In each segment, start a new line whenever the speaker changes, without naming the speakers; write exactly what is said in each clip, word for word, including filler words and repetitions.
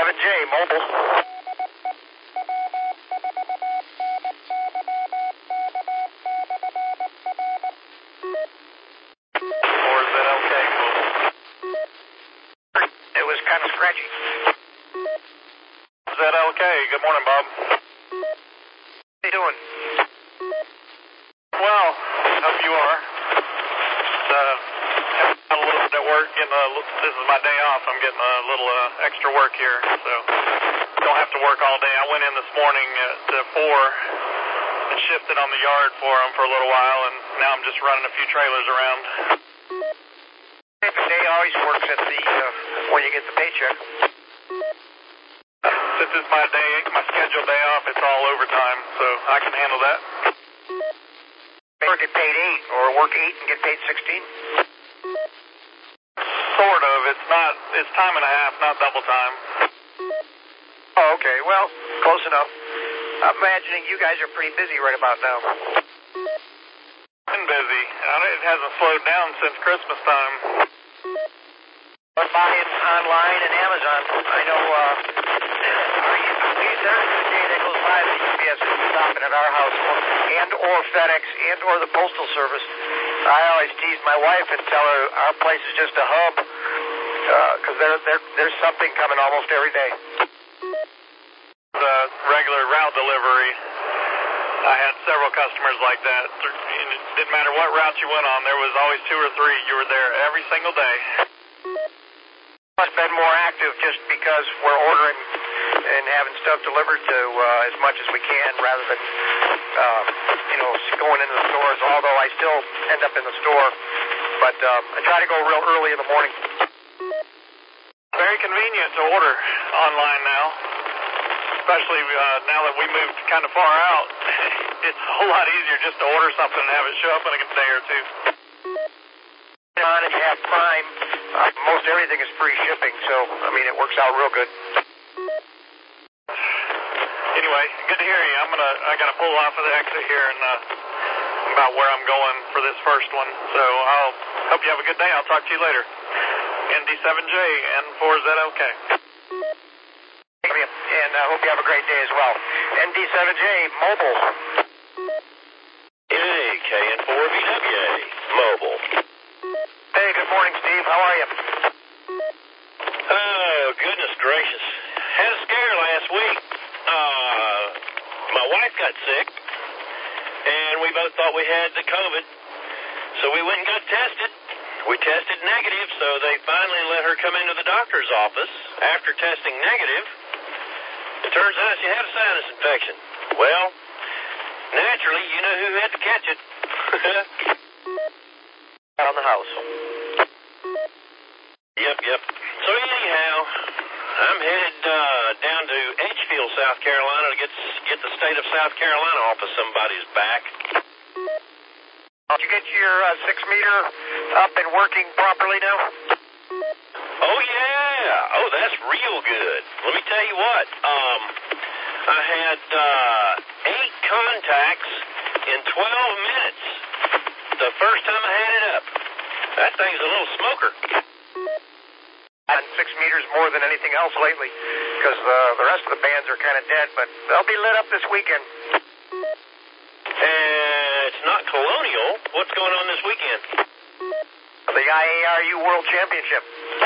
seven J, mobile.
Or is that okay?
It was kind of scratchy.
Is that okay? Good morning, Bob.
How you doing?
Well, hope you are. Uh, a little bit at work. Getting a, this is my day off. I'm getting a little uh, extra work here, so don't have to work all day. I went in this morning at uh, four and shifted on the yard for them for a little while, and now I'm just running a few trailers around.
The day always works at the uh, when you get the paycheck.
Since it's my day, my scheduled day off, it's all overtime, so I can handle that.
Or get paid eight, or work eight and get paid sixteen.
Sort of. It's not. It's time and a half, not double time.
Oh, okay. Well, close enough. I'm imagining you guys are pretty busy right about now.
Been busy. I know it hasn't slowed down since Christmas time.
But buying online and Amazon, I know. Uh, are you, there's a day that goes by that U P S is stopping at our house, and or FedEx, and or the Postal Service. I always tease my wife and tell her our place is just a hub, because uh, there, there, there's something coming almost every day.
The regular route delivery, I had several customers like that. It didn't matter what route you went on, there was always two or three. You were there every single day.
It's been more active just because we're ordering and having stuff delivered to uh, as much as we can rather than, uh, you know, going into the stores, although I still end up in the store. But um, I try to go real early in the morning.
Very convenient to order online now, especially uh, now that we moved kind of far out. It's a whole lot easier just to order something and have it show up in a day or two.
On and you have Prime, uh, most everything is free shipping, so, I mean, it works out real good.
Anyway, good to hear you. I'm gonna, I gotta pull off of the exit here and uh, about where I'm going for this first one. So I'll hope you have a good day. I'll talk to you later. N D seven J, N four Z L K.
And I uh, hope you have a great day as well. N D seven J, mobile.
Hey, K N four V W A, mobile.
Hey, good morning, Steve. How are you?
Oh, goodness gracious. Had a scare last week. Uh, my wife got sick, and we both thought we had the COVID. So we went and got tested. We tested negative, so they finally let her come into the doctor's office. After testing negative, it turns out she had a sinus infection. Well, naturally, you know who had to catch it.
Out on the house.
Yep, yep. So anyhow, I'm headed uh, down to Edgefield, South Carolina to get get the state of South Carolina off of somebody's back.
Did you get your uh, six meter up and working properly now?
Oh yeah. Oh, that's real good. Let me tell you what. Um, I had uh, eight contacts in twelve minutes. The first time I had it up. That thing's a little smoker.
And six meters more than anything else lately, because uh, the rest of the bands are kind of dead, but they'll be lit up this weekend.
And it's not Colonial. What's going on this weekend?
The I A R U World Championship.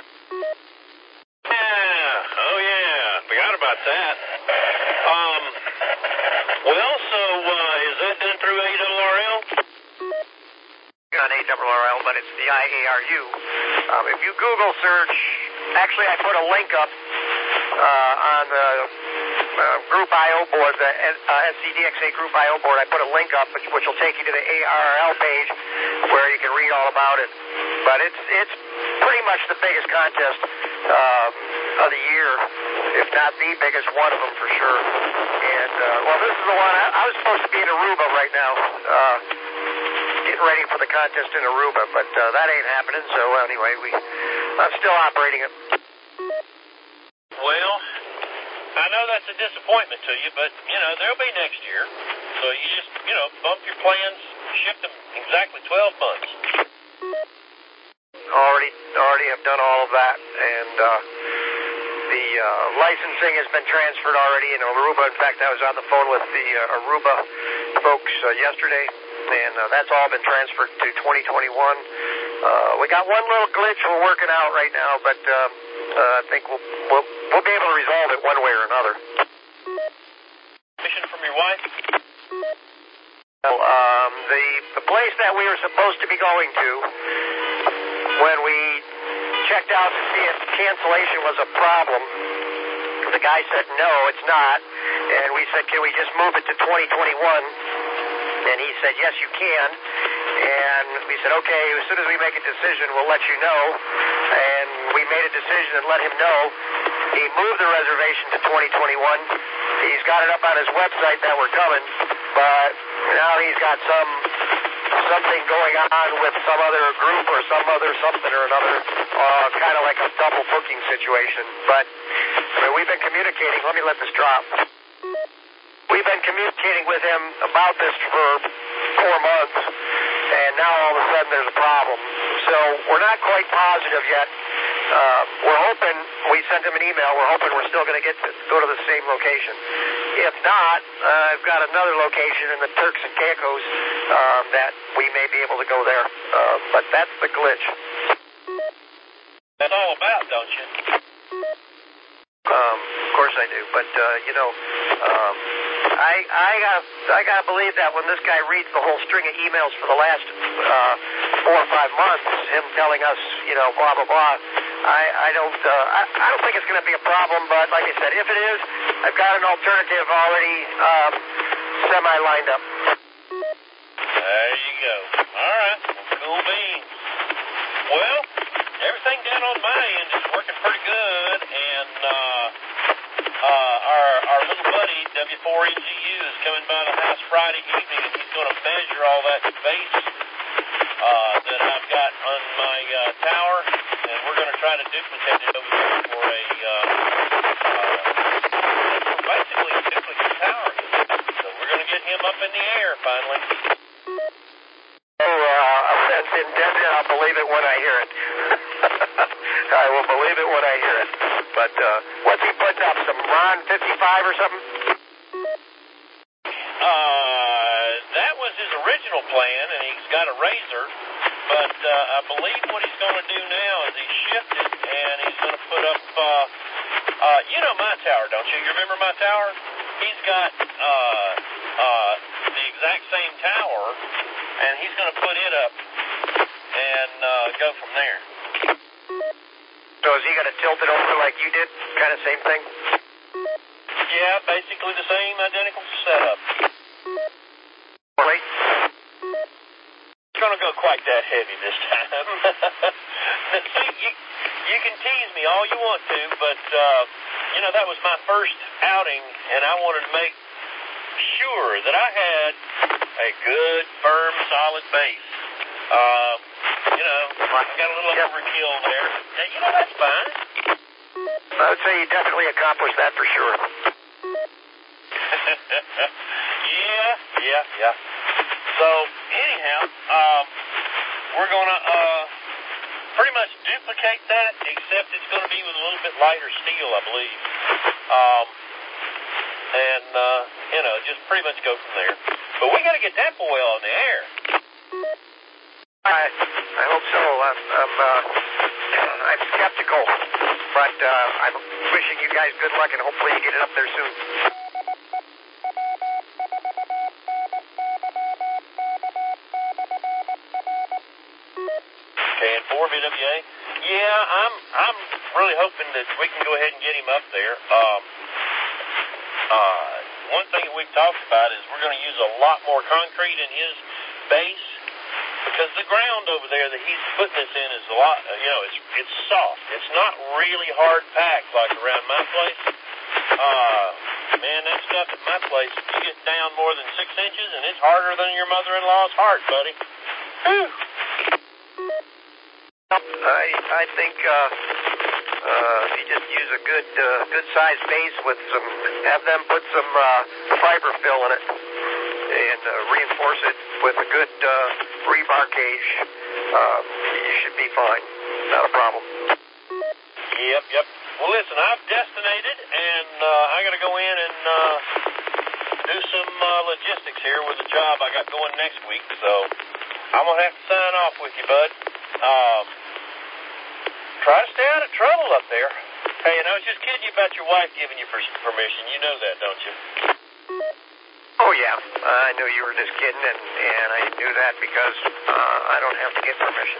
Yeah. Oh yeah. Forgot about that. Um. Well, so uh, is that done through A R R L?
On A R R L, but it's the I A R U. Um, if you Google search, actually I put a link up uh, on the uh, Group I O board, the uh, S C D X A Group I O board. I put a link up which, which will take you to the A R R L page where you can read all about it. But it's it's pretty much the biggest contest uh, of the year, if not the biggest one of them for sure. And uh, well, this is the one I, I was supposed to be in Aruba right now. Uh, Getting ready for the contest in Aruba, but uh, that ain't happening. So anyway, we I'm still operating it.
Well, I know that's a disappointment to you, but you know there'll be next year. So you just you know bump your plans, shift them exactly twelve months.
Already, already have done all of that, and uh, the uh, licensing has been transferred already in Aruba. In fact, I was on the phone with the uh, Aruba folks uh, yesterday, and uh, that's all been transferred to twenty twenty-one. Uh, we got one little glitch we're working out right now, but uh, uh, I think we'll, we'll we'll be able to resolve it one way or another.
Mission from your wife?
Well, um, the the place that we were supposed to be going to, when we checked out to see if cancellation was a problem, the guy said no, it's not, and we said, can we just move it to twenty twenty-one? And he said, yes, you can. And we said, okay, as soon as we make a decision, we'll let you know. And we made a decision and let him know. He moved the reservation to twenty twenty-one. He's got it up on his website that we're coming, but now he's got some something going on with some other group or some other something or another, uh, kind of like a double booking situation. But I mean, we've been communicating. Let me let this drop. We've been communicating with him about this for four months, and now all of a sudden there's a problem. So we're not quite positive yet. Uh, we're hoping, we sent him an email, we're hoping we're still going to get to go to the same location. If not, uh, I've got another location in the Turks and Caicos um, that we may be able to go there. Uh, but that's the glitch.
That's all about, don't you?
Um, of course I do, but uh, you know, um, I I got I gotta believe that when this guy reads the whole string of emails for the last uh, four or five months, him telling us, you know, blah blah blah. I I don't uh, I, I don't think it's going to be a problem, but like I said, if it is, I've got an alternative already um, semi lined up.
There you go. All right, cool beans. Well, everything down on my end is working pretty good, and uh, uh, our our little buddy W four N G U is coming by the house Friday evening, and he's going to measure all that space uh, that I've got on my uh, tower, and we're going to try to duplicate it over there for a uh, uh, basically a duplicate tower. So we're going to get him up in the air finally.
Oh, uh, that's intended. I'll believe it when I hear it. I will believe it when I hear it. But uh, what's he putting up? Some Ron fifty-five or something?
Uh, that was his original plan, and he's got a razor. But uh, I believe what he's going to do now is he's shifted, and he's going to put up, uh, uh, you know my tower, don't you? You remember my tower? He's got uh, uh, the exact same tower, and he's going to put it up and uh, go from there.
So is he going to tilt it over like you did? Kind of same thing?
Yeah, basically the same identical setup.
Really?
It's going to go quite that heavy this time. See, you, you can tease me all you want to, but, uh, you know, that was my first outing, and I wanted to make sure that I had a good, firm, solid base. Uh, you know, I got a little
yep.
overkill there. And, you know, that's fine.
I would say you definitely accomplished that for sure.
yeah, yeah, yeah. So, anyhow, um, we're going to uh, pretty much duplicate that, except it's going to be with a little bit lighter steel, I believe. Um, and, uh, you know, just pretty much go from there. But we got to get that boy on the air.
I, I hope so. I'm, I'm, uh, I'm skeptical, but uh, I'm wishing you guys good luck, and hopefully you get it up there soon.
K N four V W A? Yeah, I'm I'm really hoping that we can go ahead and get him up there. Um, uh, one thing that we've talked about is we're going to use a lot more concrete in his base, because the ground over there that he's putting this in is a lot, you know, it's it's soft. It's not really hard packed like around my place. Uh, man, that stuff at my place, you get down more than six inches, and it's harder than your mother-in-law's heart, buddy. Whew.
I I think uh, uh, if you just use a good uh, good sized base with some, have them put some uh, fiber fill in it, and uh, reinforce it with a good uh, rebar cage, uh, you should be fine. Not a problem.
Yep, yep. Well, listen, I've destinated, and uh, I got to go in and uh, do some uh, logistics here with a job I got going next week, so I'm going to have to sign off with you, bud. Um, try to stay out of trouble up there. Hey, and I was just kidding you about your wife giving you per- permission. You know that, don't you?
Oh, yeah. Uh, I knew you were just kidding, and, and I knew that because uh, I don't have to get permission.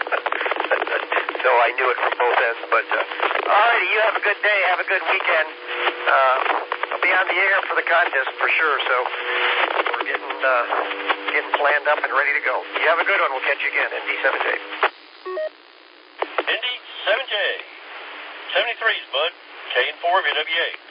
So I knew it from both ends. But, uh, all righty, you have a good day. Have a good weekend. Uh, I'll be on the air for the contest for sure, so we're getting, uh, getting planned up and ready to go. You have a good one. We'll catch you again. N D seven J.
N D seven J. seventy-threes, bud. K and four of W A.